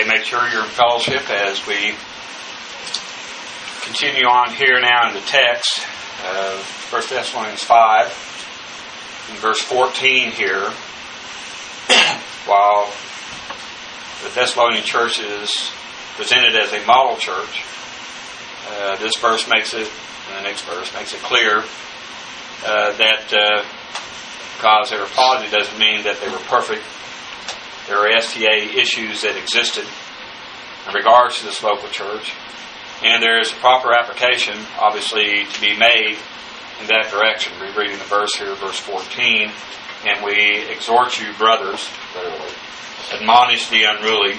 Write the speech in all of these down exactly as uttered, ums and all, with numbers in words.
Okay, make sure you're in fellowship as we continue on here now in the text of First Thessalonians five, in verse fourteen here. While the Thessalonian church is presented as a model church, uh, this verse makes it, and the next verse makes it clear uh, that uh, because they were positive doesn't mean that they were perfect. There are S T A issues that existed in regards to this local church, and there is a proper application, obviously, to be made in that direction. We're reading the verse here, verse fourteen, and we exhort you, brothers, literally, admonish the unruly,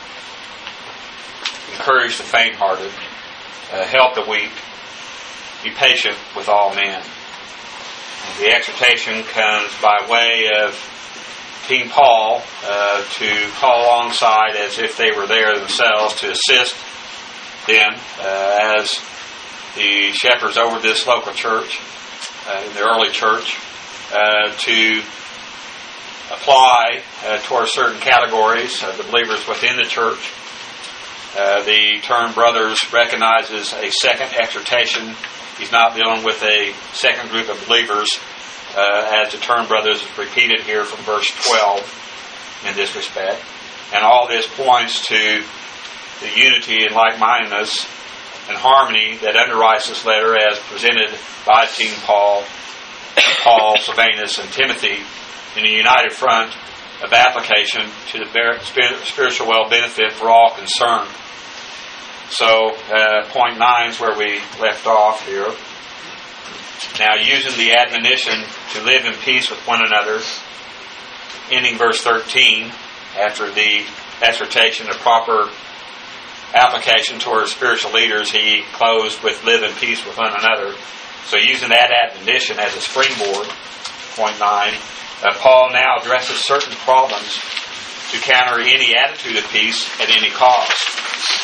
encourage the faint-hearted, uh, help the weak, be patient with all men. And the exhortation comes by way of King Paul uh, to call alongside as if they were there themselves to assist them uh, as the shepherds over this local church, uh, in the early church, uh, to apply uh, towards certain categories of the believers within the church. Uh, the term brothers recognizes a second exhortation. He's not dealing with a second group of believers, uh, as the term brothers is repeated here from verse twelve in this respect. And all this points to the unity and like-mindedness and harmony that underwrites this letter as presented by King Paul, Paul, Silvanus, and Timothy in a united front of application to the spiritual well-benefit for all concerned. So, uh, point nine is where we left off here. Now, using the admonition to live in peace with one another, ending verse thirteen, after the exhortation of proper application towards spiritual leaders, he closed with live in peace with one another. So, using that admonition as a springboard, point nine, uh, Paul now addresses certain problems to counter any attitude of peace at any cost.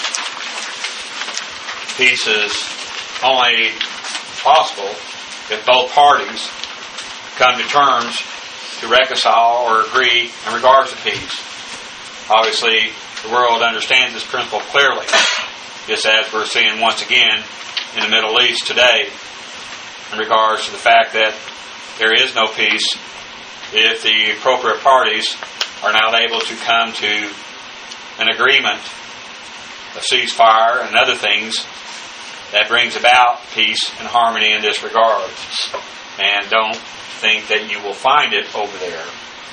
Peace is only possible if both parties come to terms to reconcile or agree in regards to peace. Obviously, the world understands this principle clearly, just as we're seeing once again in the Middle East today in regards to the fact that there is no peace if the appropriate parties are not able to come to an agreement, a ceasefire, and other things that brings about peace and harmony in this regard. And don't think that you will find it over there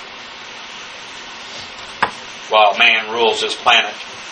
while man rules this planet.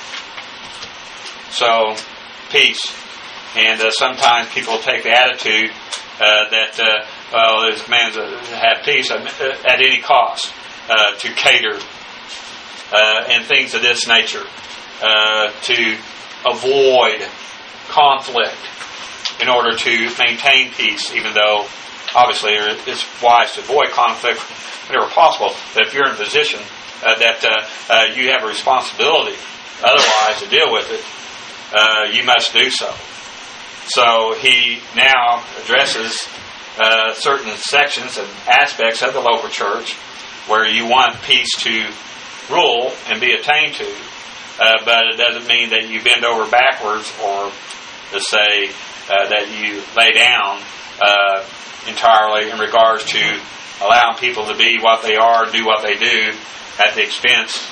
So, peace. And uh, sometimes people take the attitude uh, that, uh, well, this man's uh, have peace at, at any cost, uh, to cater uh, and things of this nature, uh, to avoid conflict in order to maintain peace, even though obviously it's wise to avoid conflict whenever possible. But if you're in a position uh, that uh, uh, you have a responsibility otherwise to deal with it, uh, you must do so. So he now addresses uh, certain sections and aspects of the local church where you want peace to rule and be attained to, uh, but it doesn't mean that you bend over backwards or to say uh, that you lay down uh, entirely in regards to allowing people to be what they are, do what they do, at the expense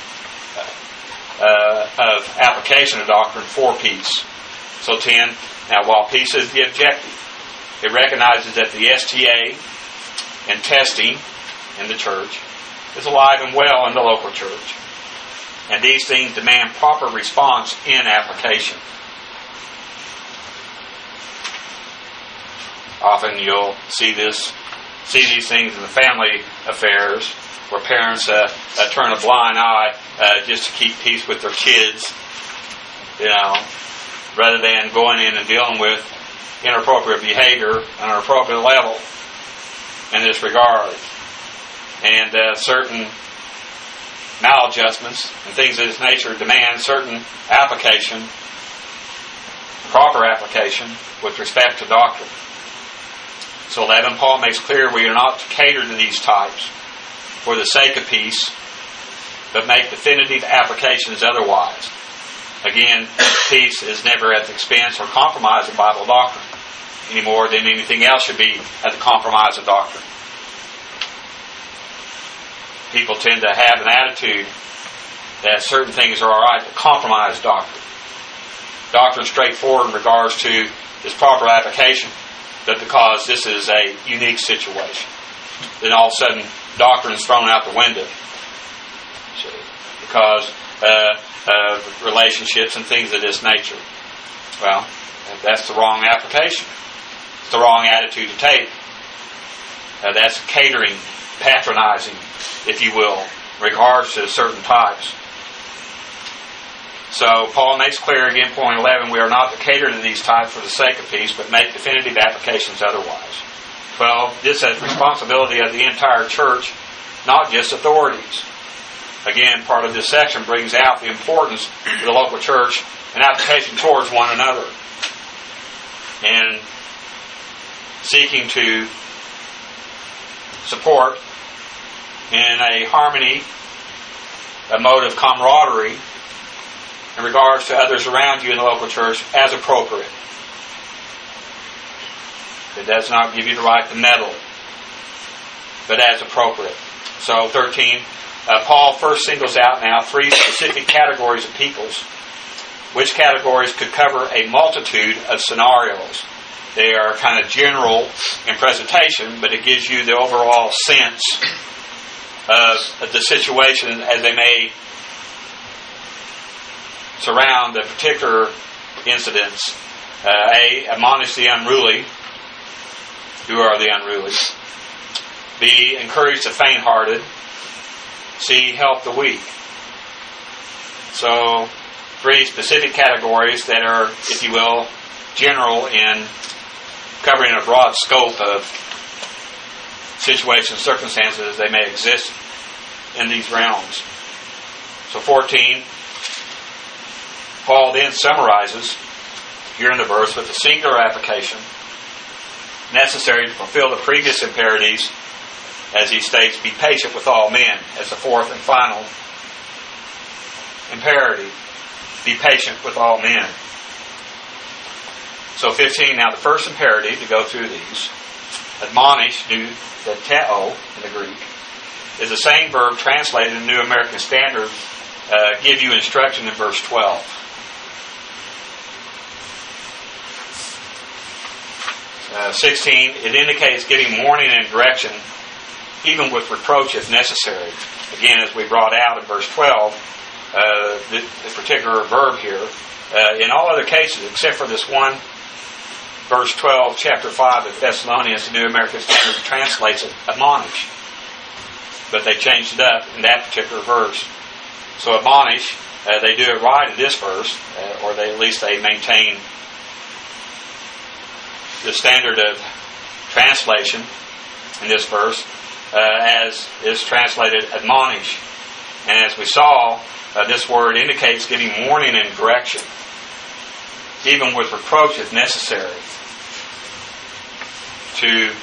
uh, of application of doctrine for peace. So ten, now while peace is the objective, it recognizes that the S T A and testing in the church is alive and well in the local church. And these things demand proper response in application. Often you'll see this, see these things in the family affairs where parents uh, uh, turn a blind eye uh, just to keep peace with their kids, you know, rather than going in and dealing with inappropriate behavior on an appropriate level in this regard. And uh, certain maladjustments and things of this nature demand certain application, proper application with respect to doctrine. So eleven, Paul makes clear we are not to cater to these types for the sake of peace, but make definitive applications otherwise. Again, peace is never at the expense or compromise of Bible doctrine, any more than anything else should be at the compromise of doctrine. People tend to have an attitude that certain things are all right to compromise doctrine. Doctrine is straightforward in regards to its proper application, but because this is a unique situation, then all of a sudden doctrine is thrown out the window. See? Because uh, of relationships and things of this nature. Well, that's the wrong application. It's the wrong attitude to take. Uh, that's catering, patronizing, if you will, in regards to certain types. So Paul makes clear again, point eleven, we are not to cater to these types for the sake of peace, but make definitive applications otherwise. twelve, this is the responsibility of the entire church, not just authorities. Again, part of this section brings out the importance of the local church and application towards one another. And seeking to support in a harmony, a mode of camaraderie in regards to others around you in the local church as appropriate. It does not give you the right to meddle, but as appropriate. So thirteen, uh, Paul first singles out now three specific categories of peoples, which categories could cover a multitude of scenarios. They are kind of general in presentation, but it gives you the overall sense of, of the situation as they may surround the particular incidents. Uh, A. Admonish the unruly. Who are the unruly? B. Encourage the faint-hearted. C. Help the weak. So, three specific categories that are, if you will, general in covering a broad scope of situations, circumstances they may exist in these realms. So, fourteen. Paul then summarizes here in the verse with a singular application necessary to fulfill the previous imperatives, as he states, be patient with all men, as the fourth and final imperative. Be patient with all men. So fifteen, now the first imperative, to go through these, admonish, new, the teo in the Greek, is the same verb translated in New American Standard, uh, give you instruction in verse twelve. Uh, sixteen, it indicates giving warning and direction, even with reproach if necessary. Again, as we brought out in verse twelve, uh, the, the particular verb here, uh, in all other cases, except for this one, verse twelve, chapter five of Thessalonians, the New American Standard translates it, admonish. But they changed it up in that particular verse. So admonish, uh, they do it right in this verse, uh, or they at least they maintain the standard of translation in this verse, uh, as is translated admonish. And as we saw, uh, this word indicates giving warning and correction, even with reproach if necessary, to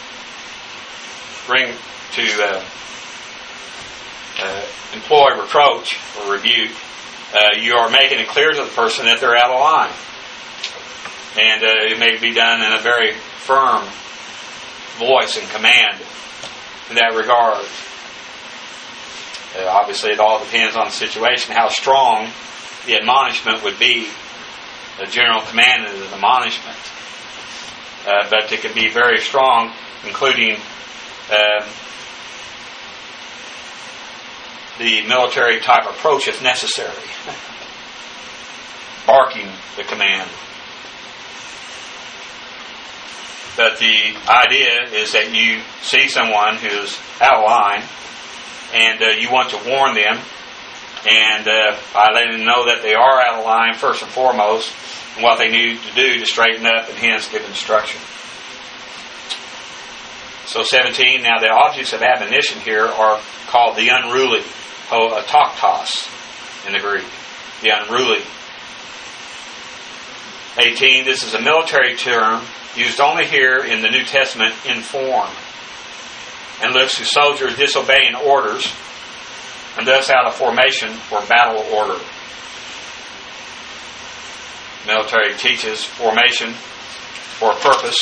bring to uh, uh, employ reproach or rebuke. Uh, you are making it clear to the person that they're out of line. And uh, it may be done in a very firm voice and command in that regard. Uh, obviously, it all depends on the situation, how strong the admonishment would be. The general command is an admonishment. Uh, but it can be very strong, including uh, the military type approach if necessary. Barking the command. But the idea is that you see someone who's out of line, and uh, you want to warn them, and uh, by letting them know that they are out of line first and foremost, and what they need to do to straighten up, and hence give instruction. So seventeen, now the objects of admonition here are called the unruly, ataktos in the Greek, the unruly. eighteen, this is a military term used only here in the New Testament in form, and looks to soldiers disobeying orders and thus out of formation or battle order. Military teaches formation for a purpose,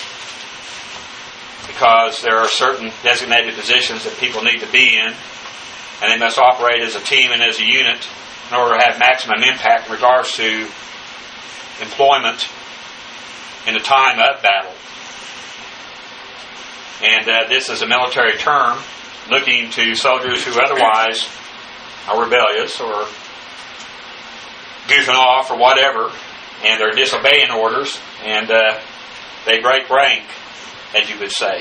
because there are certain designated positions that people need to be in, and they must operate as a team and as a unit in order to have maximum impact in regards to employment in the time of battle. And uh, this is a military term looking to soldiers who otherwise are rebellious or goofing off or whatever, and they're disobeying orders, and uh, they break rank, as you would say.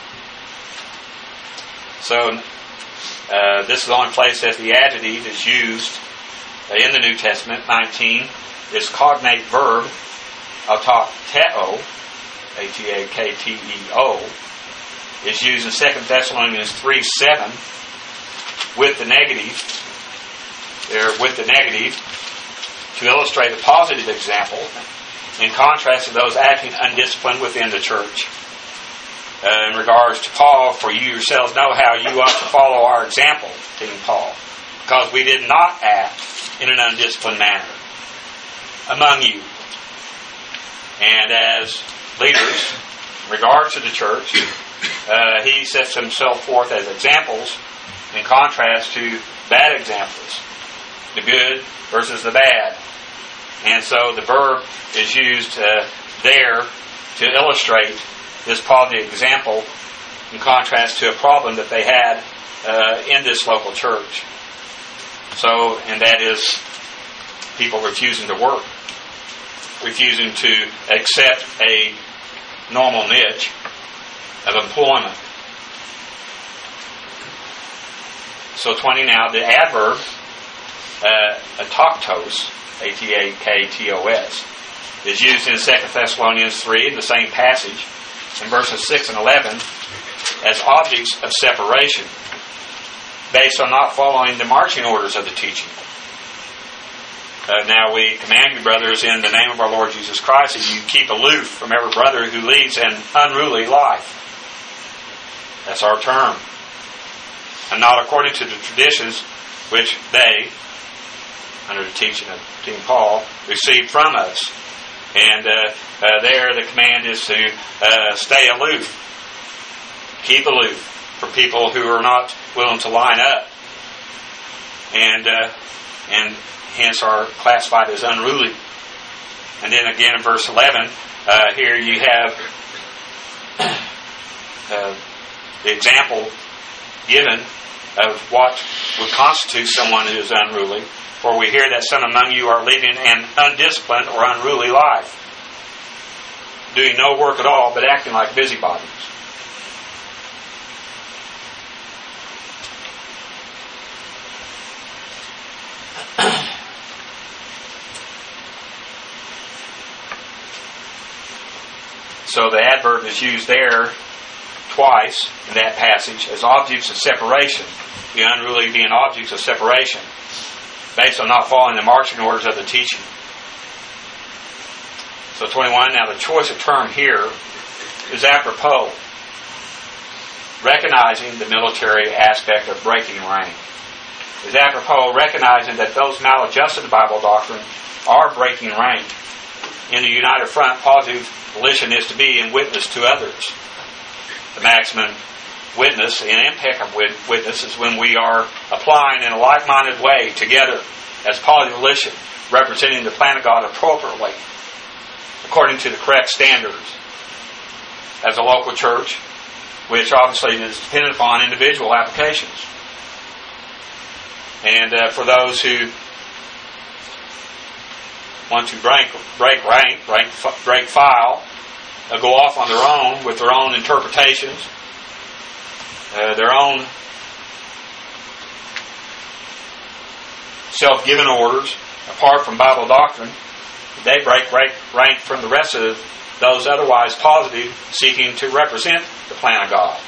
So uh, this is the only place that the adjective is used in the New Testament. nineteen, this cognate verb, atakeo, A T A K T E O, is used in Second Thessalonians three seven with the negative, there with the negative, to illustrate a positive example in contrast to those acting undisciplined within the church. Uh, in regards to Paul, for you yourselves know how you ought to follow our example, King Paul, because we did not act in an undisciplined manner among you. And as leaders, in regards to the church, uh, he sets himself forth as examples in contrast to bad examples, the good versus the bad. And so the verb is used uh, there to illustrate this positive example in contrast to a problem that they had uh, in this local church. So, and that is people refusing to work, refusing to accept a normal niche of employment. So twenty now, the adverb uh, ataktos, A T A K T O S, is used in Second Thessalonians three in the same passage in verses six and eleven as objects of separation based on not following the marching orders of the teaching. Uh, now we command you, brothers, in the name of our Lord Jesus Christ, that you keep aloof from every brother who leads an unruly life. That's our term. And not according to the traditions which they, under the teaching of King Paul, received from us. And uh, uh, there the command is to uh, stay aloof. Keep aloof from people who are not willing to line up. And uh, and hence are classified as unruly. And then again in verse eleven, uh, here you have uh, the example given of what would constitute someone who is unruly. For we hear that some among you are leading an undisciplined or unruly life, doing no work at all, but acting like busybodies. So the adverb is used there twice in that passage as objects of separation, the unruly being objects of separation, based on not following the marching orders of the teaching. So twenty-one, now the choice of term here is apropos, recognizing the military aspect of breaking rank. Is apropos recognizing that those maladjusted to Bible doctrine are breaking rank. In the united front, positive volition is to be in witness to others. The maximum witness and impact of witness is when we are applying in a like-minded way together as positive volition, representing the plan of God appropriately, according to the correct standards. As a local church, which obviously is dependent upon individual applications. And uh, for those who want to break, break rank, break, break file, uh, go off on their own with their own interpretations, uh, their own self-given orders, apart from Bible doctrine, they break, break rank from the rest of those otherwise positive, seeking to represent the plan of God.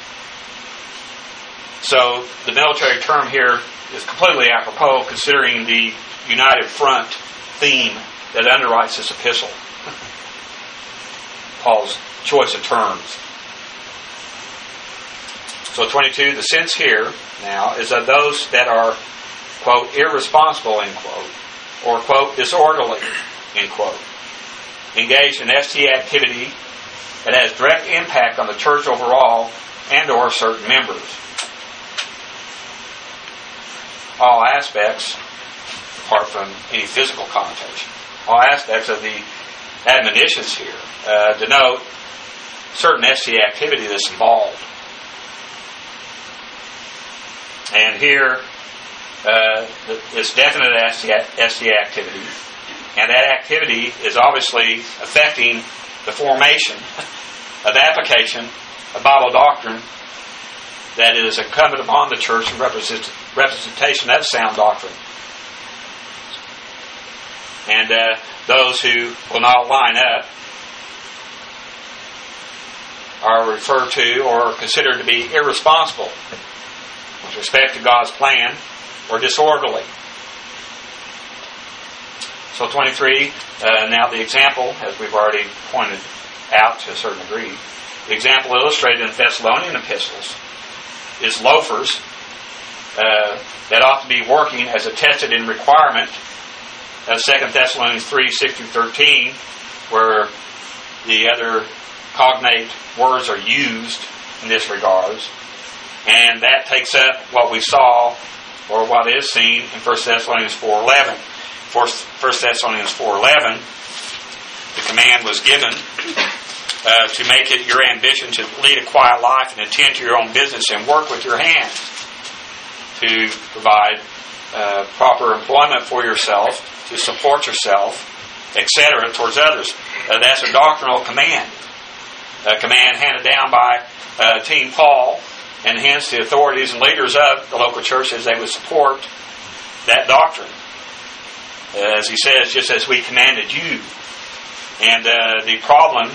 So the military term here is completely apropos, considering the united front theme that underwrites this epistle. Paul's choice of terms. So twenty-two, the sense here now is of those that are, quote, irresponsible, end quote, or, quote, disorderly, end quote, engaged in S T activity that has direct impact on the church overall and or certain members. All aspects, apart from any physical connotation, all aspects of the admonitions here uh, denote certain S T activity that's involved. And here, uh, it's definite S T activity, and that activity is obviously affecting the formation of application of Bible doctrine that is incumbent upon the church and represent, representation of sound doctrine. And uh, those who will not line up are referred to or considered to be irresponsible with respect to God's plan, or disorderly. So twenty-three, uh, now the example, as we've already pointed out to a certain degree, the example illustrated in Thessalonian epistles is loafers uh, that ought to be working as attested in requirement of Second Thessalonians three, six through thirteen, where the other cognate words are used in this regards. And that takes up what we saw, or what is seen, in First Thessalonians four eleven. First Thessalonians four eleven, the command was given uh, to make it your ambition to lead a quiet life and attend to your own business and work with your hands to provide uh, proper employment for yourself, to support yourself, et cetera, towards others. Uh, that's a doctrinal command, a command handed down by uh, Team Paul, and hence the authorities and leaders of the local churches, they would support that doctrine. As he says, just as we commanded you. And uh, the problem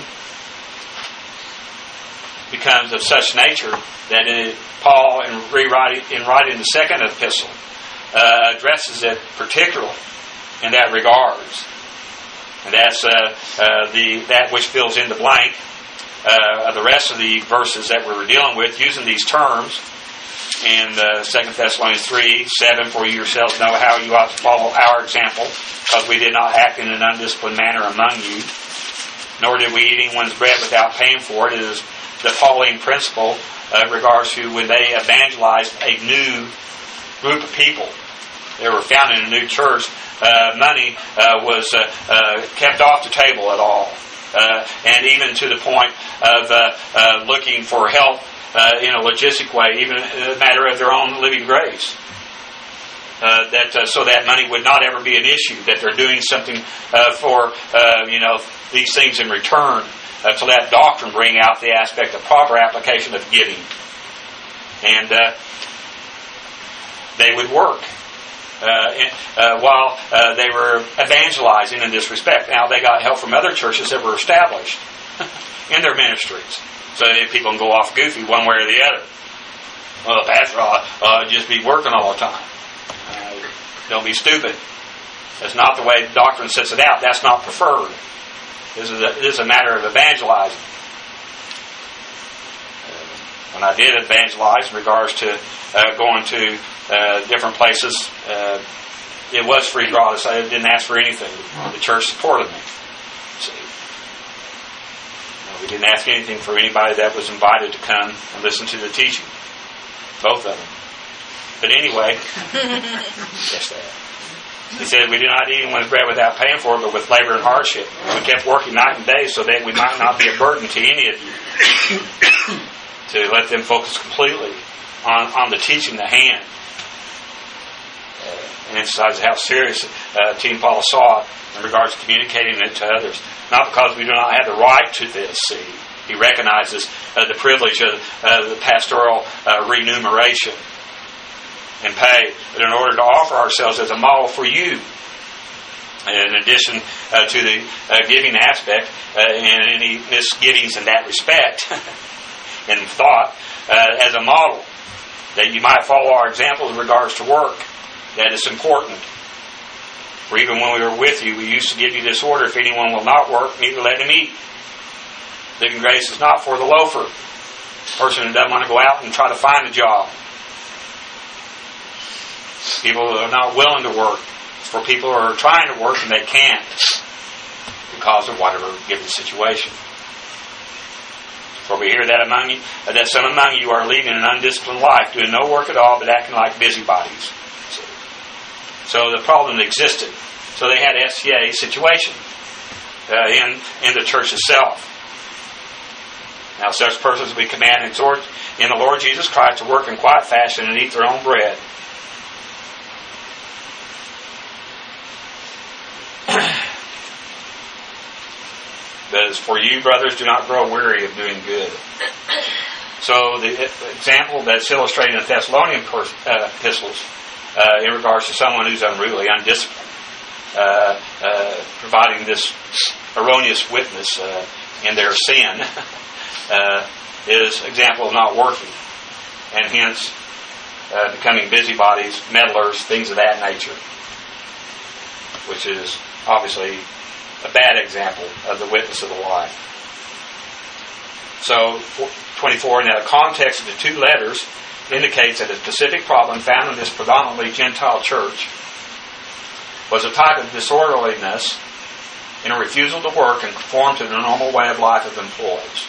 becomes of such nature that it, Paul, in, rewriting, in writing the second epistle, uh, addresses it particularly in that regards. And that's uh, uh, the that which fills in the blank uh, of the rest of the verses that we were dealing with, using these terms. In uh, Second Thessalonians three, seven, for you yourselves know how you ought to follow our example, because we did not act in an undisciplined manner among you, nor did we eat anyone's bread without paying for it. It is the following principle uh, in regards to when they evangelized a new group of people. They were found in a new church. Uh, money uh, was uh, uh, kept off the table at all. Uh, and even to the point of uh, uh, looking for help Uh, in a logistic way, even in a matter of their own living grace. Uh, that uh, so that money would not ever be an issue, that they're doing something uh, for, uh, you know, these things in return, uh, to let doctrine bring out the aspect of proper application of giving. And uh, they would work uh, in, uh, while uh, they were evangelizing in this respect. Now, they got help from other churches that were established in their ministries. So that people can go off goofy one way or the other. Well, Pastor, I'll uh, just be working all the time. Uh, don't be stupid. That's not the way the doctrine sets it out. That's not preferred. This is a, this is a matter of evangelizing. Uh, when I did evangelize in regards to uh, going to uh, different places, uh, it was free gratis. I didn't ask for anything. The church supported me. See? We didn't ask anything for anybody that was invited to come and listen to the teaching. Both of them. But anyway, yes, that. He said, we do not eat anyone's bread without paying for it, but with labor and hardship. We kept working night and day so that we might not be a burden to any of you. To let them focus completely on, on the teaching at hand. Uh, and emphasize how serious uh, Team Paul saw it in regards to communicating it to others. Not because we do not have the right to this, see. He recognizes uh, the privilege of uh, the pastoral uh, remuneration and pay, but in order to offer ourselves as a model for you, in addition uh, to the uh, giving aspect, uh, and any misgivings in that respect, and thought, uh, as a model, that you might follow our example in regards to work. That is important. For even when we were with you, we used to give you this order: if anyone will not work, neither let him eat. Living grace is not for the loafer. person who doesn't want to go out and try to find a job. People who are not willing to work. It's for people who are trying to work and they can't because of whatever given situation. For we hear that among you, that some among you are leading an undisciplined life, doing no work at all, but acting like busybodies. So the problem existed. So they had S C A situation uh, in in the church itself. Now such persons we command and exhort in the Lord Jesus Christ to work in quiet fashion and eat their own bread. But as for you, brothers, do not grow weary of doing good. So the example that's illustrated in the Thessalonian pers- uh, epistles uh, in regards to someone who's unruly, undisciplined, uh, uh, providing this erroneous witness uh, in their sin, uh, is example of not working, and hence uh, becoming busybodies, meddlers, things of that nature, which is obviously a bad example of the witness of the life. So, twenty-four, now the context of the two letters indicates that a specific problem found in this predominantly Gentile church was a type of disorderliness in a refusal to work and conform to the normal way of life of employees.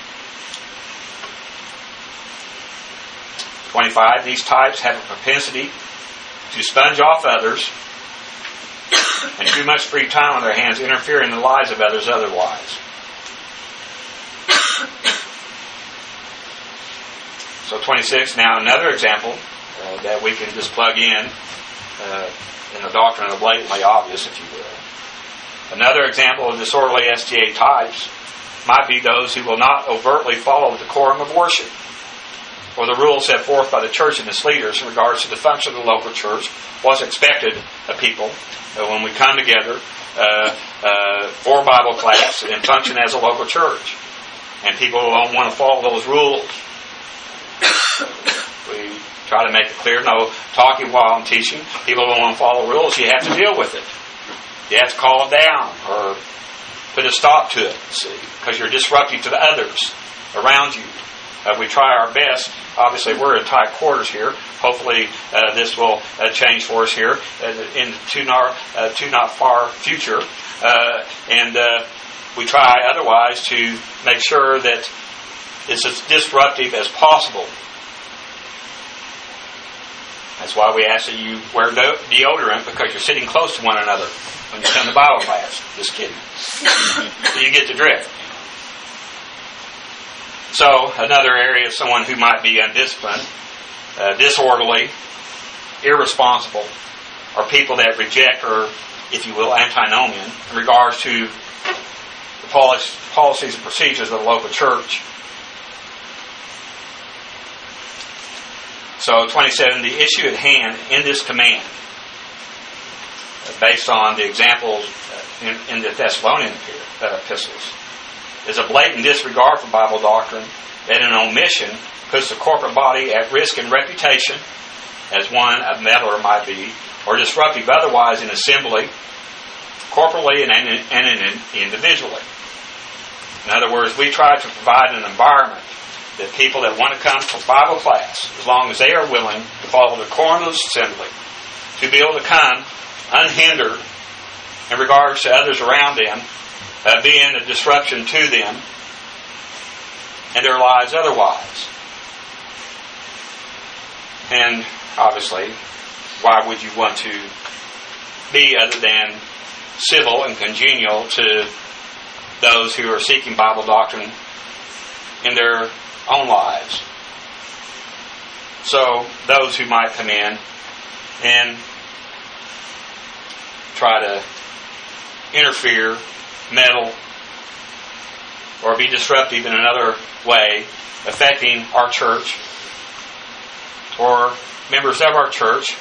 twenty-five, these types have a propensity to sponge off others and too much free time on their hands interfere in the lives of others otherwise. So twenty-six, now another example uh, that we can just plug in uh, in the doctrine of blatantly obvious, if you will. Another example of disorderly S T A types might be those who will not overtly follow the decorum of worship or the rules set forth by the church and its leaders in regards to the function of the local church, what's expected of people uh, when we come together uh, uh, for Bible class and function as a local church. And people don't want to follow those rules. We try to make it clear, no talking while I'm teaching. People don't want to follow rules. You have to deal with it. You have to call it down or put a stop to it, see, because you're disrupting to the others around you. Uh, we try our best. Obviously, we're in tight quarters here. Hopefully, uh, this will uh, change for us here uh, in too not, uh, too not far future. Uh, and uh, we try otherwise to make sure that it's as disruptive as possible. That's why we ask that you wear deodorant, because you're sitting close to one another when you come to Bible class. Just kidding. So you get the drift. So, another area of someone who might be undisciplined, uh, disorderly, irresponsible, are people that reject, or, if you will, antinomian, in regards to the policies and procedures of the local church. So, twenty-seven, the issue at hand in this command, based on the examples in, in the Thessalonian epistles, is a blatant disregard for Bible doctrine that an omission puts the corporate body at risk in reputation, as one a meddler might be, or disruptive otherwise in assembly, corporately and, and, and individually. In other words, we try to provide an environment that people that want to come for Bible class, as long as they are willing to follow the quorum of the assembly, to be able to come unhindered in regards to others around them, Uh, being a disruption to them and their lives otherwise. And obviously, why would you want to be other than civil and congenial to those who are seeking Bible doctrine in their own lives? So, those who might come in and try to interfere, meddle, or be disruptive in another way, affecting our church or members of our church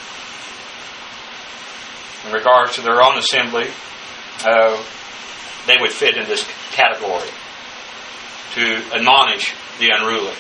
in regards to their own assembly, uh, they would fit in this category to admonish the unruly.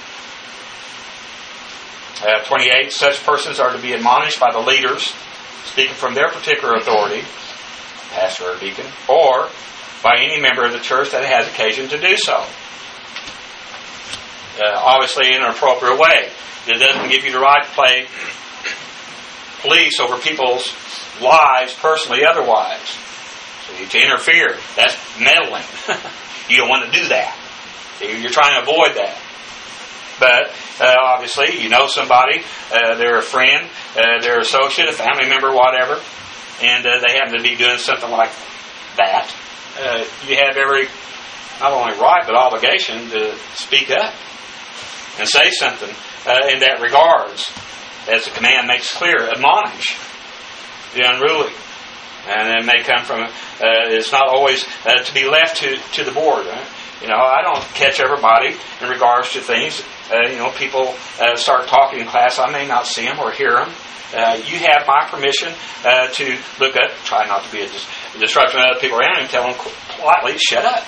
Uh, twenty-eight, such persons are to be admonished by the leaders, speaking from their particular authority, pastor or deacon, or by any member of the church that has occasion to do so. uh, obviously in an appropriate way. It doesn't give you the right to play police over people's lives, personally, otherwise. So to interfere, that's meddling. You don't want to do that. You're trying to avoid that. But uh, obviously, you know somebody, uh, they're a friend, uh, they're an associate, a family member, whatever, and uh, they happen to be doing something like that. Uh, you have every, not only right, but obligation to speak up and say something uh, in that regards. As the command makes clear, admonish the unruly. And it may come from, uh, it's not always uh, to be left to, to the board. Right? You know, I don't catch everybody in regards to things. Uh, you know, people uh, start talking in class. I may not see them or hear them. Uh, you have my permission uh, to look up, try not to be a, dis- a disruption to other people around you, and tell them politely, shut up.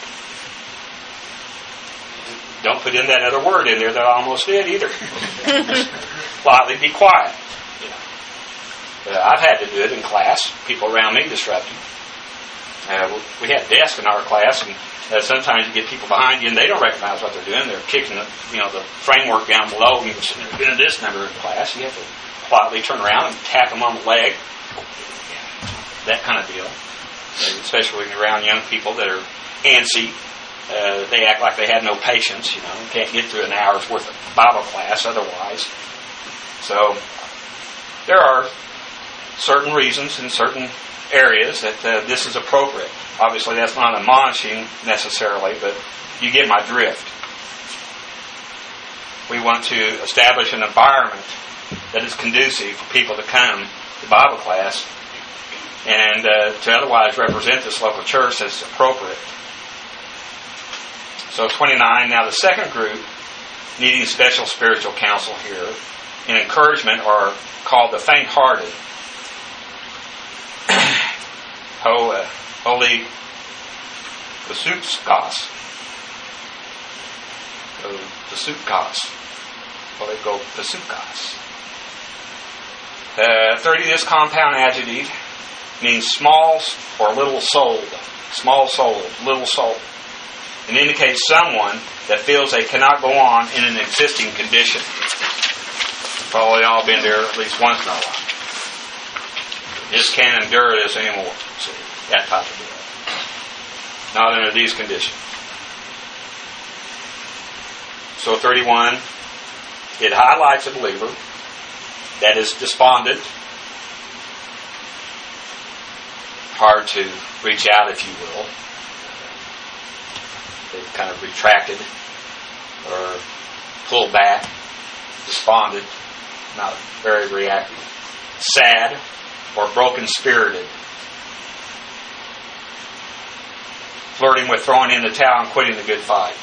Don't put in that other word in there that I almost did either. Just politely be quiet. You know. uh, I've had to do it in class. People around me disrupting. Uh, we had desks in our class, and uh, sometimes you get people behind you and they don't recognize what they're doing. They're kicking the, you know, the framework down below, and you're sitting there doing this number in class. You have to quietly turn around and tap them on the leg. That kind of deal. Uh, especially when you're around young people that are antsy. Uh, they act like they have no patience, you know, can't get through an hour's worth of Bible class otherwise. So there are certain reasons in certain areas that uh, this is appropriate. Obviously, that's not admonishing necessarily, but you get my drift. We want to establish an environment that is conducive for people to come to Bible class and uh, to otherwise represent this local church as appropriate. So twenty-nine, now the second group needing special spiritual counsel here and encouragement are called the faint-hearted. Holy Pasutkos. Pasutkos. Holy go Pasutkos. Uh, thirty, this compound adjective means small or little souled. Small souled, little souled. It indicates someone that feels they cannot go on in an existing condition. Probably all been there at least once in our life. Just can't endure this anymore. See, that type of deal. Not under these conditions. So thirty-one, it highlights a believer that is despondent. Hard to reach out, if you will. They've kind of retracted or pulled back, despondent, not very reactive, sad or broken-spirited, flirting with throwing in the towel and quitting the good fight.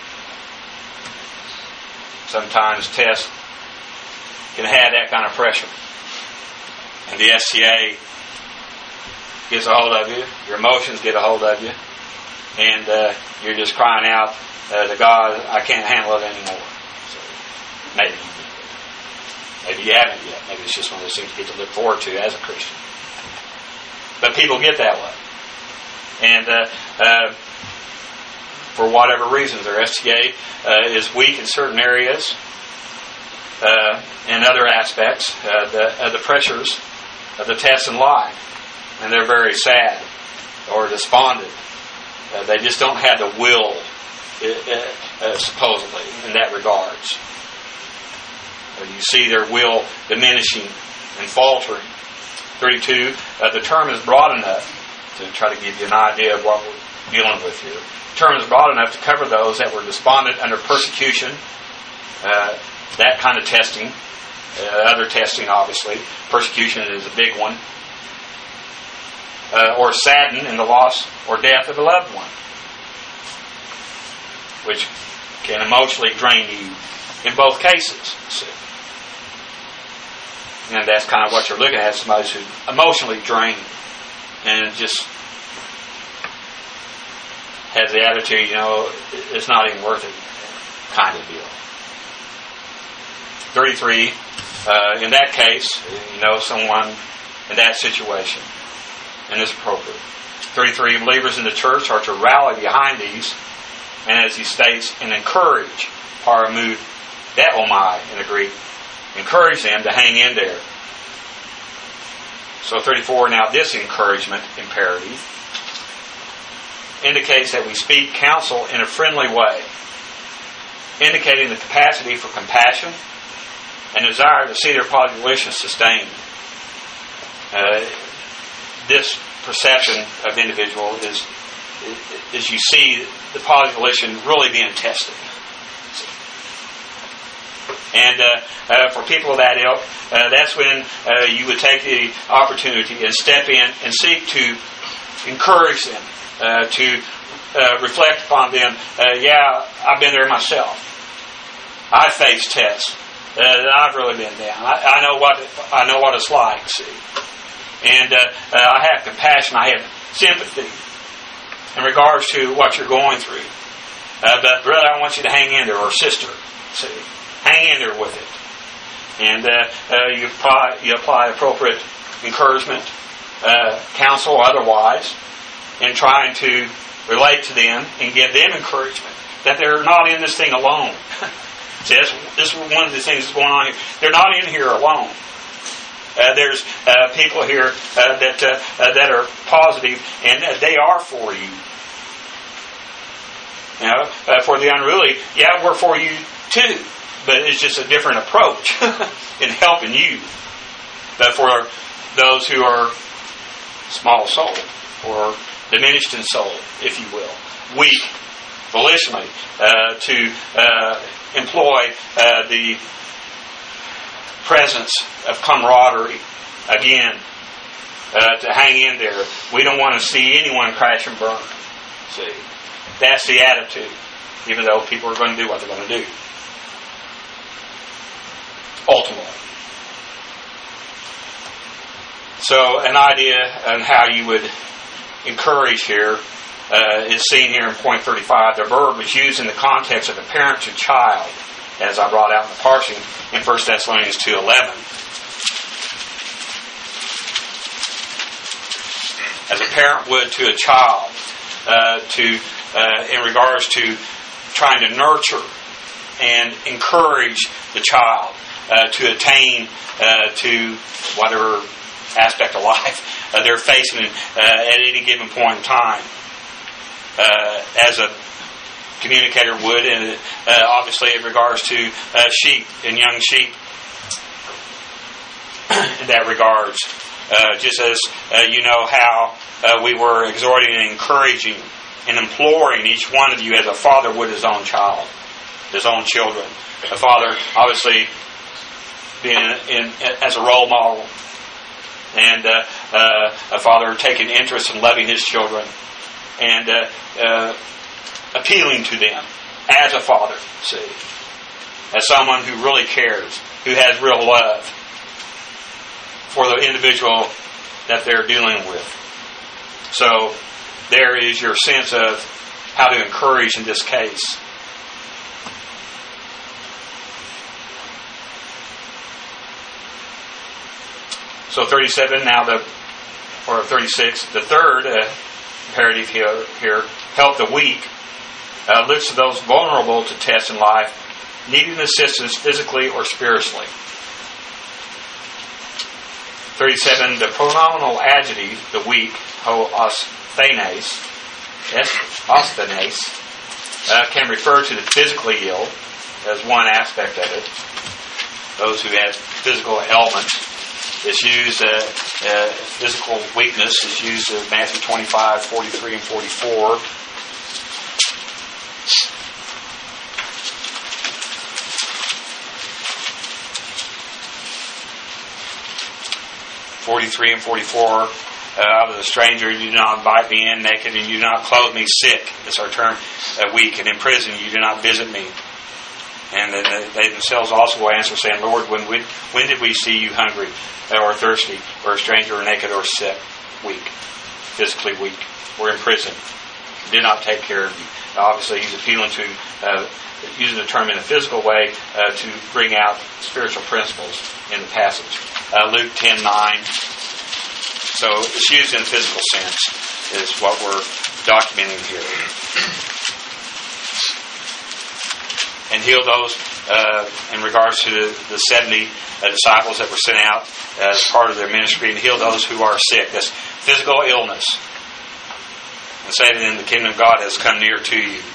Sometimes tests can have that kind of pressure. And the S C A gets a hold of you, your emotions get a hold of you, and uh, you're just crying out uh, to God, I can't handle it anymore. So maybe you did. Maybe you haven't yet. Maybe it's just one of those things you get to look forward to as a Christian. But people get that way. And uh, uh, for whatever reasons, their S T A uh, is weak in certain areas. Uh, and other aspects, uh, the, uh, the pressures of the test in life. And they're very sad or despondent. Uh, they just don't have the will, uh, uh, supposedly, in that regards. Uh, you see their will diminishing and faltering. thirty-two, uh, the term is broad enough to try to give you an idea of what we're dealing with here. The term is broad enough to cover those that were despondent under persecution, uh, that kind of testing, uh, other testing, obviously. Persecution is a big one. Uh, or saddened in the loss or death of a loved one, which can emotionally drain you in both cases. See? And that's kind of what you're looking at, somebody who's emotionally drained and just has the attitude, you know, it's not even worth it kind of deal. thirty-three, uh, in that case, you know, someone in that situation, and it's appropriate. thirty-three, believers in the church are to rally behind these, and as he states, and encourage paramoudeomai in the Greek. Encourage them to hang in there. So thirty-four, now this encouragement imperative indicates that we speak counsel in a friendly way, indicating the capacity for compassion and desire to see their positive volition sustained. Uh, this perception of the individual is, is you see the positive volition really being tested. And uh, uh, for people of that ilk, uh, that's when uh, you would take the opportunity and step in and seek to encourage them, uh, to uh, reflect upon them. Uh, yeah, I've been there myself. I faced tests uh, that I've really been down. I, I know what I know what it's like. See, and uh, uh, I have compassion. I have sympathy in regards to what you're going through. Uh, but brother, I want you to hang in there, or sister. See. Hang in there with it. And uh, uh, you, apply, you apply appropriate encouragement, uh, counsel, otherwise, in trying to relate to them and give them encouragement that they're not in this thing alone. See, this, this is one of the things that's going on here. They're not in here alone. Uh, there's uh, people here uh, that uh, uh, that are positive, and uh, they are for you. You know, uh, for the unruly, yeah, we're for you too. But it's just a different approach in helping you. But for those who are small soul or diminished in soul, if you will, weak volitionally, uh, to uh, employ uh, the presence of camaraderie again, uh, to hang in there. We don't want to see anyone crash and burn. See, that's the attitude, even though people are going to do what they're going to do. Ultimately. So an idea on how you would encourage here uh, is seen here in point thirty-five. The verb is used in the context of a parent to child, as I brought out in the parsing in First Thessalonians two eleven. As a parent would to a child, uh, to uh, in regards to trying to nurture and encourage the child Uh, to attain uh, to whatever aspect of life uh, they're facing uh, at any given point in time. Uh, as a communicator would, and uh, obviously in regards to uh, sheep and young sheep, in that regards, uh, just as uh, you know how uh, we were exhorting and encouraging and imploring each one of you as a father would his own child, his own children. A father, obviously, being in, in, as a role model, and uh, uh, a father taking interest in loving his children and uh, uh, appealing to them as a father, see, as someone who really cares, who has real love for the individual that they're dealing with. So there is your sense of how to encourage in this case. So thirty-seven, now the, or thirty-six, the third uh, imperative here, here, help the weak, uh, looks to those vulnerable to tests in life, needing assistance physically or spiritually. thirty-seven, the pronominal adjective, the weak, ho osthanes, osthanes, uh, can refer to the physically ill as one aspect of it. Those who have physical ailments. It's used, uh, uh, physical weakness is used in Matthew twenty-five, forty-three, and forty-four. forty-three and forty-four, uh, out of the stranger you do not invite me in, naked, and you do not clothe me, sick. That's our term, uh, weak, and in prison you do not visit me. And then they themselves also will answer, saying, Lord, when we, when did we see you hungry, or thirsty, or a stranger, or naked, or sick, weak, physically weak, or in prison? Did not take care of you. Now, obviously, he's appealing to, uh, using the term in a physical way, uh, to bring out spiritual principles in the passage. Uh, Luke ten nine. So it's used in a physical sense, is what we're documenting here. and heal those uh, in regards to the, the seventy uh, disciples that were sent out as part of their ministry, and heal those who are sick. That's physical illness. And say to them, the kingdom of God has come near to you,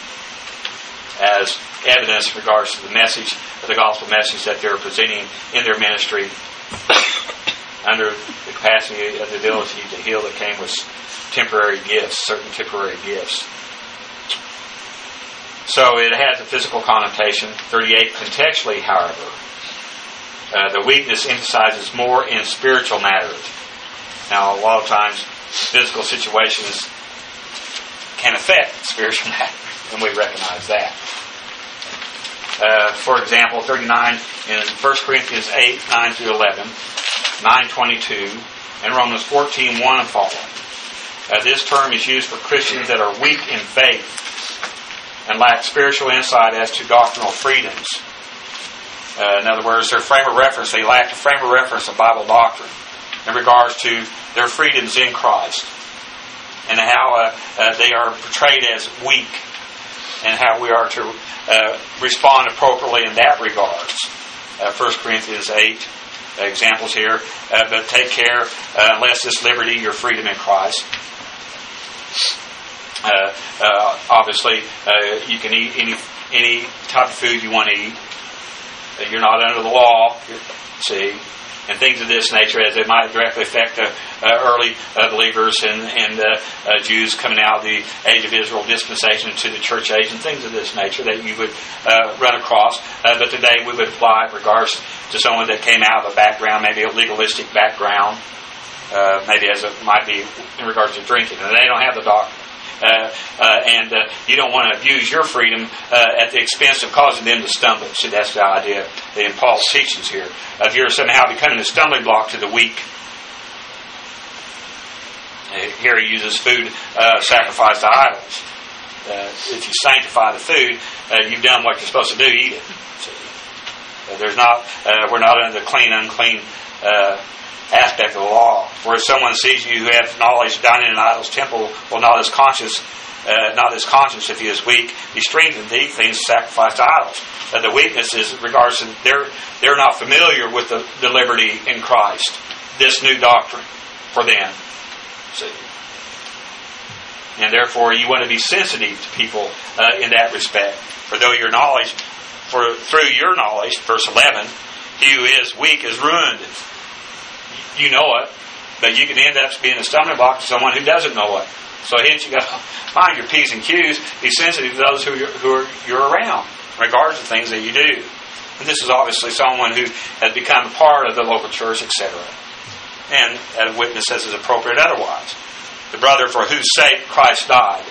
as evidence in regards to the message, the gospel message that they're presenting in their ministry under the capacity of the ability to heal that came with temporary gifts, certain temporary gifts. So it has a physical connotation. thirty-eight, contextually, however, uh, the weakness emphasizes more in spiritual matters. Now, a lot of times, physical situations can affect spiritual matters, and we recognize that. Uh, for example, thirty-nine in First Corinthians eight, nine through eleven, nine twenty-two, and Romans fourteen, one and following. Uh, this term is used for Christians that are weak in faith and lack spiritual insight as to doctrinal freedoms. Uh, in other words, their frame of reference, they lack the frame of reference of Bible doctrine in regards to their freedoms in Christ, and how uh, uh, they are portrayed as weak, and how we are to uh, respond appropriately in that regards. Uh, First Corinthians eight, uh, examples here. Uh, but take care, uh, unless this liberty, your freedom in Christ. Uh, uh, obviously, uh, you can eat any any type of food you want to eat. Uh, you're not under the law, see, and things of this nature, as it might directly affect the uh, early uh, believers and, and uh, uh, Jews coming out of the age of Israel dispensation to the church age, and things of this nature that you would uh, run across. Uh, but today we would apply in regards to someone that came out of a background, maybe a legalistic background, uh, maybe as it might be in regards to drinking, and they don't have the doctrine. Uh, uh, and uh, you don't want to abuse your freedom uh, at the expense of causing them to stumble. See, that's the idea in Paul's teachings here. Uh, if you're somehow becoming a stumbling block to the weak, uh, here he uses food uh, sacrificed to idols. Uh, if you sanctify the food, uh, you've done what you're supposed to do. Eat it. See? Uh, there's not. Uh, we're not under the clean, unclean Uh, aspect of the law. For if someone sees you who have knowledge dining in an idol's temple, will not as conscious, uh, not as conscious if he is weak, be strengthened to eat things sacrificed to idols. Uh, the weakness is in regards to they're they're not familiar with the, the liberty in Christ, this new doctrine for them. See, and therefore you want to be sensitive to people uh, in that respect. For though your knowledge, for through your knowledge, verse eleven, he who is weak is ruined. You know it, but you can end up being a stumbling block to someone who doesn't know it. So hence you got to mind your P's and Q's, be sensitive to those who you're, who are you're around, in regards to things that you do. And this is obviously someone who has become a part of the local church, et cetera. And a witness as is appropriate otherwise. The brother for whose sake Christ died.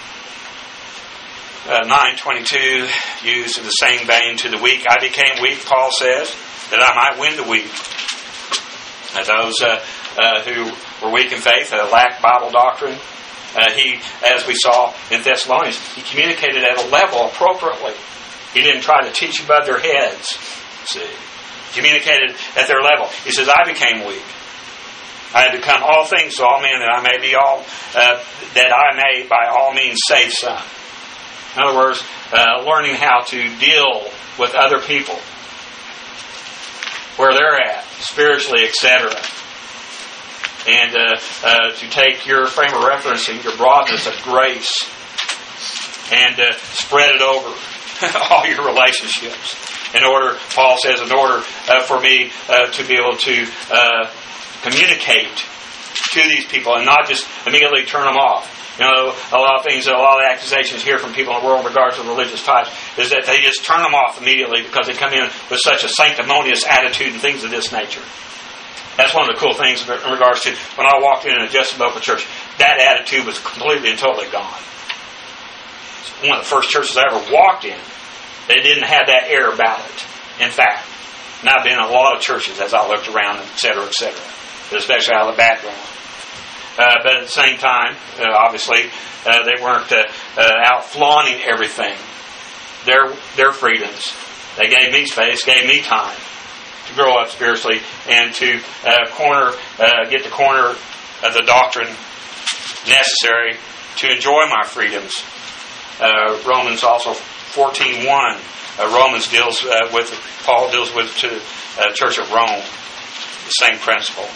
Uh, nine twenty-two, used in the same vein, to the weak I became weak, Paul says, that I might win the weak. Uh, those uh, uh, who were weak in faith, uh, lacked Bible doctrine. Uh, he, as we saw in Thessalonians, he communicated at a level appropriately. He didn't try to teach above their heads. See, communicated at their level. He says, "I became weak. I have become all things to all men, that I may be all, uh, that I may by all means save some." In other words, uh, learning how to deal with other people, where they're at, spiritually, et cetera. And uh, uh, to take your frame of reference and your broadness of grace and uh, spread it over all your relationships. In order, Paul says, in order uh, for me uh, to be able to uh, communicate to these people and not just immediately turn them off. You know, a lot of things, a lot of accusations here from people in the world in regards to religious types is that they just turn them off immediately because they come in with such a sanctimonious attitude and things of this nature. That's one of the cool things in regards to when I walked in a Justin Local church. That attitude was completely and totally gone. It's one of the first churches I ever walked in. They didn't have that air about it. In fact, and I've been in a lot of churches as I looked around, et cetera, et cetera, but especially out of the background. Uh, but at the same time, uh, obviously, uh, they weren't uh, uh, out flaunting everything. Their their freedoms. They gave me space, gave me time to grow up spiritually and to uh, corner, uh, get the corner of the doctrine necessary to enjoy my freedoms. Uh, Romans also fourteen one uh, Romans deals uh, with, Paul deals with to the uh, Church of Rome. The same principle.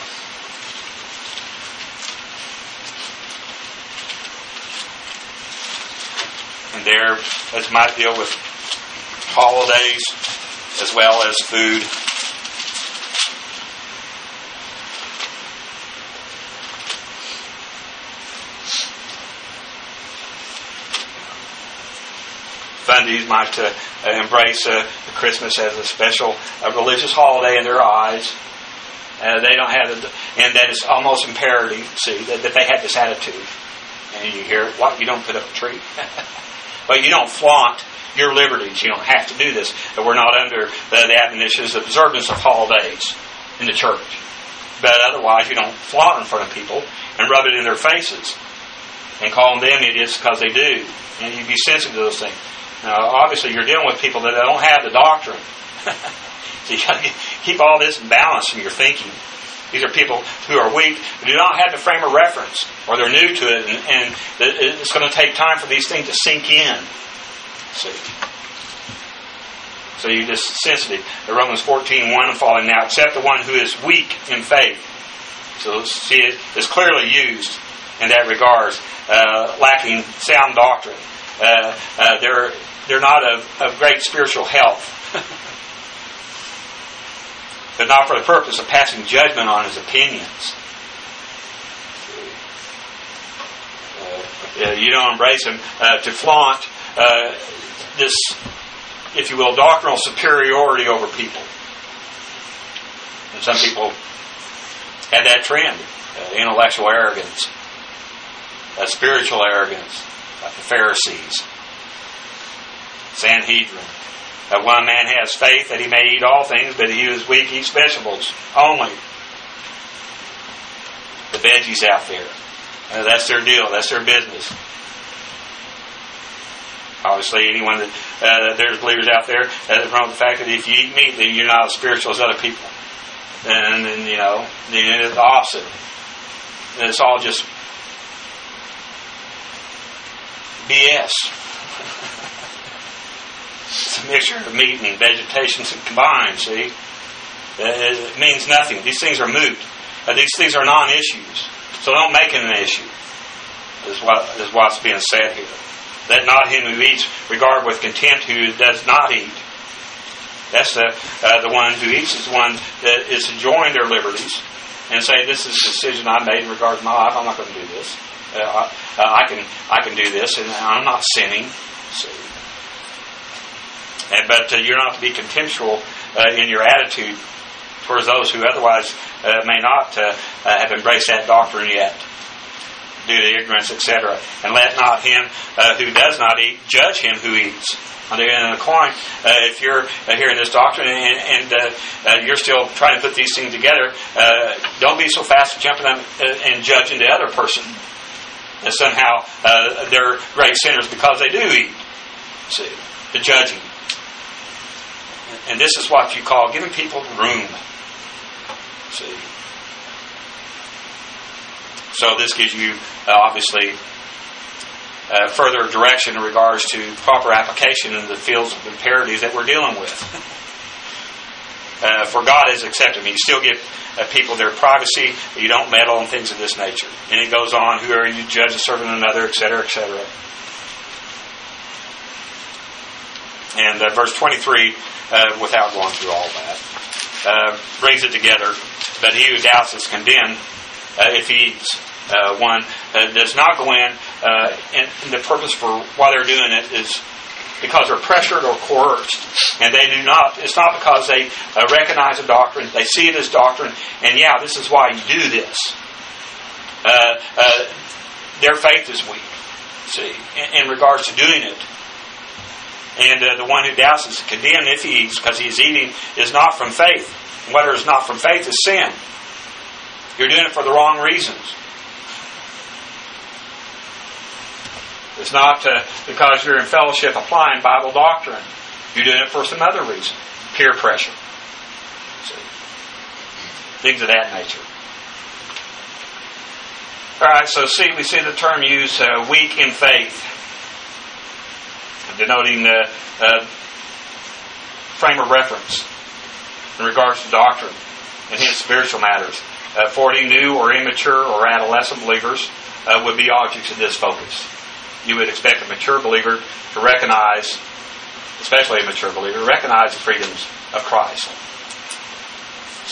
And there, as might deal with holidays as well as food. Fundies might uh, embrace uh, Christmas as a special uh, religious holiday in their eyes. Uh, they don't have, the, and that is almost imperative, see, that, that they have this attitude. And you hear, what, you don't put up a tree? But you don't flaunt your liberties. You don't have to do this. But we're not under the, the admonitions of observance of holidays in the church. But otherwise, you don't flaunt in front of people and rub it in their faces and call them idiots because they do. And you be sensitive to those things. Now, obviously, you're dealing with people that don't have the doctrine. So you got to keep all this in balance in your thinking. These are people who are weak, who do not have the frame of reference, or they're new to it, and, and it's going to take time for these things to sink in. See? So you're just sensitive. The Romans fourteen one and following now, except the one who is weak in faith. So see, it is clearly used in that regard, uh, lacking sound doctrine. Uh, uh, they're they're not of, of great spiritual health. But not for the purpose of passing judgment on his opinions. Uh, you don't embrace him uh, to flaunt uh, this, if you will, doctrinal superiority over people. And some people have that trend, uh, intellectual arrogance, uh, spiritual arrogance, like the Pharisees, Sanhedrin. Uh, one man has faith that he may eat all things, but he who is weak eats vegetables only. The veggies out there. Uh, that's their deal. That's their business. Obviously, anyone that uh, there's believers out there that is wrong with the fact that if you eat meat, then you're not as spiritual as other people. And then, you know, then it's the opposite. And it's all just B S. It's a mixture of meat and vegetation combined, see? It means nothing. These things are moot. Uh, these things are non-issues. So don't make it an issue, is, what, is what's being said here. Let not him who eats regard with contempt who does not eat. That's the uh, the one who eats is the one that is enjoying their liberties and say, this is a decision I made in regard to my life. I'm not going to do this. Uh, I, uh, I can I can do this, and I'm not sinning. See? And, but uh, you're not to be contemptuous uh, in your attitude towards those who otherwise uh, may not uh, uh, have embraced that doctrine yet, due to ignorance, et cetera. And let not him uh, who does not eat judge him who eats. On the end of the coin, uh, if you're uh, hearing this doctrine and, and uh, uh, you're still trying to put these things together, uh, don't be so fast to jumping them and judging the other person that somehow uh, they're great sinners because they do eat. See, the judging. And this is what you call giving people room. See. So this gives you, uh, obviously, uh, further direction in regards to proper application in the fields of imperatives that we're dealing with. uh, for God has accepted me. You still give uh, people their privacy, but you don't meddle in things of this nature. And it goes on, who are you to judge a servant of another, et cetera, et cetera. And uh, verse twenty-three, uh, without going through all that, uh, brings it together. But he who doubts is condemned uh, if he eats. Uh, one uh, does not go in, uh, and, and the purpose for why they're doing it is because they're pressured or coerced. And they do not, it's not because they uh, recognize a doctrine, they see it as doctrine, and yeah, this is why you do this. Uh, uh, their faith is weak, see, in, in regards to doing it. And uh, the one who doubts is condemned if he eats, because he's eating is not from faith. And whether it's not from faith is sin. You're doing it for the wrong reasons. It's not uh, because you're in fellowship applying Bible doctrine. You're doing it for some other reason. Peer pressure. See? Things of that nature. Alright, so see, we see the term used, uh, weak in faith. Denoting uh, uh, frame of reference in regards to doctrine and hence spiritual matters. Uh, forty new or immature or adolescent believers uh, would be objects of this focus. You would expect a mature believer to recognize, especially a mature believer, recognize the freedoms of Christ. So,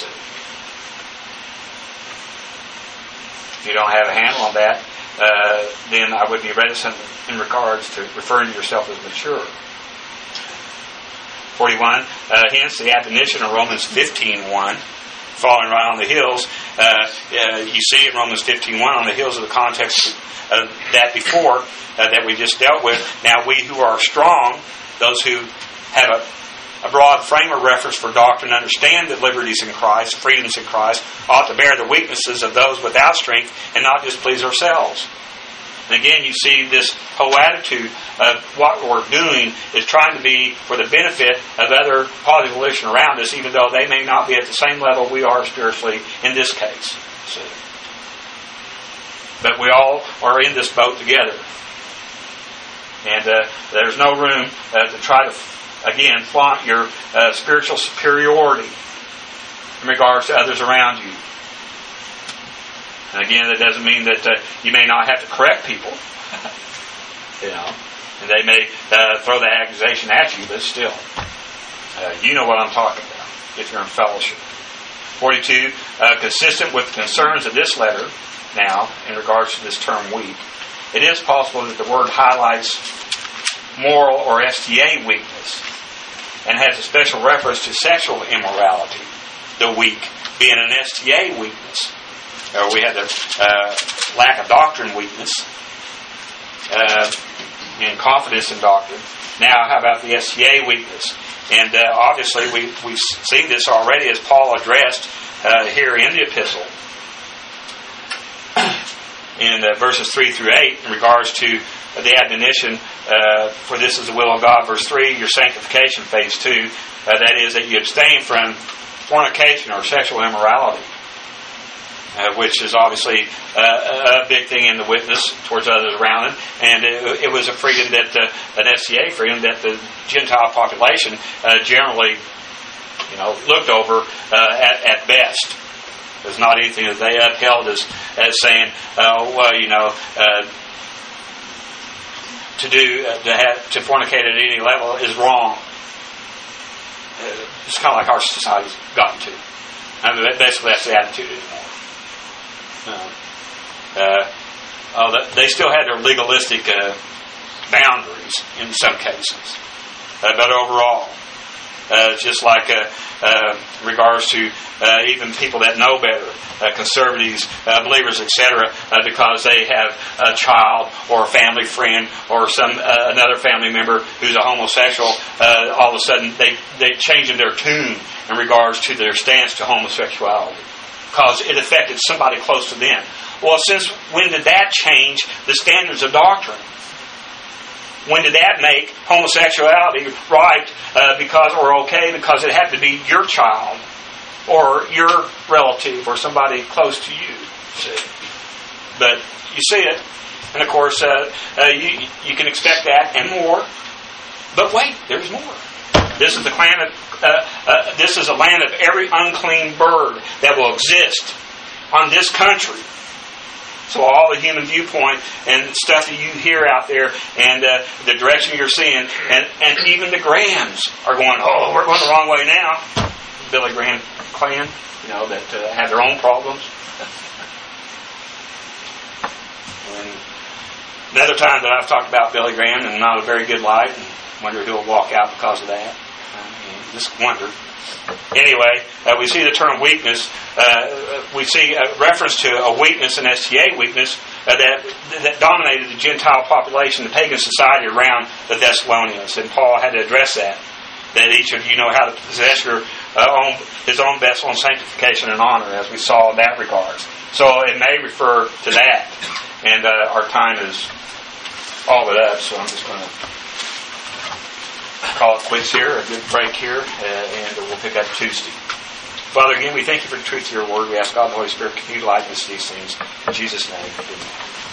if you don't have a handle on that, uh, then I would be reticent in regards to referring to yourself as mature. forty-one, uh, hence the admonition of Romans fifteen one, falling right on the heels. Uh, uh, you see in Romans fifteen one, on the heels of the context of that before, uh, that we just dealt with. Now we who are strong, those who have a, a broad frame of reference for doctrine, understand the liberties in Christ, freedoms in Christ, ought to bear the weaknesses of those without strength and not just please ourselves. And again, you see this whole attitude of what we're doing is trying to be for the benefit of other positive volition around us, even though they may not be at the same level we are spiritually in this case. So, but we all are in this boat together. And uh, there's no room uh, to try to, again, flaunt your uh, spiritual superiority in regards to others around you. And again, that doesn't mean that uh, you may not have to correct people. You know, and they may uh, throw the accusation at you, but still, uh, you know what I'm talking about if you're in fellowship. forty-two, uh, consistent with the concerns of this letter now in regards to this term weak, it is possible that the word highlights moral or S T A weakness and has a special reference to sexual immorality, the weak being an S T A weakness. Or we have the uh, lack of doctrine weakness, uh, and confidence in doctrine. Now, how about the S T A weakness? And uh, obviously, we, we've seen this already as Paul addressed uh, here in the epistle, in uh, verses three through eight, in regards to the admonition, uh, for this is the will of God, verse three, your sanctification, phase two, uh, that is, that you abstain from fornication or sexual immorality. Uh, which is obviously uh, a big thing in the witness towards others around him. And it, it was a freedom that, uh, an S T A freedom that the Gentile population uh, generally, you know, looked over uh, at, at best. There's not anything that they upheld as, as saying, uh, well, you know, uh, to do, uh, to have, to fornicate at any level is wrong. Uh, it's kind of like our society's gotten to. I mean, basically that's the attitude anymore. Uh, uh, oh, they still had their legalistic uh, boundaries in some cases, uh, but overall, uh, just like uh, uh, in regards to uh, even people that know better, uh, conservatives, uh, believers, et cetera, uh, because they have a child or a family friend or some uh, another family member who's a homosexual, uh, all of a sudden they they changing their tune in regards to their stance to homosexuality, because it affected somebody close to them. Well, since when did that change the standards of doctrine? When did that make homosexuality right uh, because or okay because it had to be your child or your relative or somebody close to you? See? But you see it, and of course uh, uh, you you can expect that and more. But wait, there's more. This is the clan of uh, uh, this is a land of every unclean bird that will exist on this country. So all the human viewpoint and stuff that you hear out there and uh, the direction you're seeing, and, and even the Grahams are going, oh, we're going the wrong way now. Billy Graham clan, you know, that uh, have their own problems. And another time that I've talked about Billy Graham in not a very good light, and wonder who will walk out because of that. I just wonder. Anyway, uh, we see the term weakness. Uh, we see a reference to a weakness, an S T A weakness, uh, that that dominated the Gentile population, the pagan society around the Thessalonians. And Paul had to address that. That each of you know how to possess your uh, own, his own vessel in sanctification and honor, as we saw in that regard. So it may refer to that. And uh, our time is all but up, so I'm just going to call it quits here, a good break here, uh, and we'll pick up Tuesday. Father, again, we thank you for the truth of your word. We ask God, the Holy Spirit, continue to lighten us these things. In Jesus' name, amen.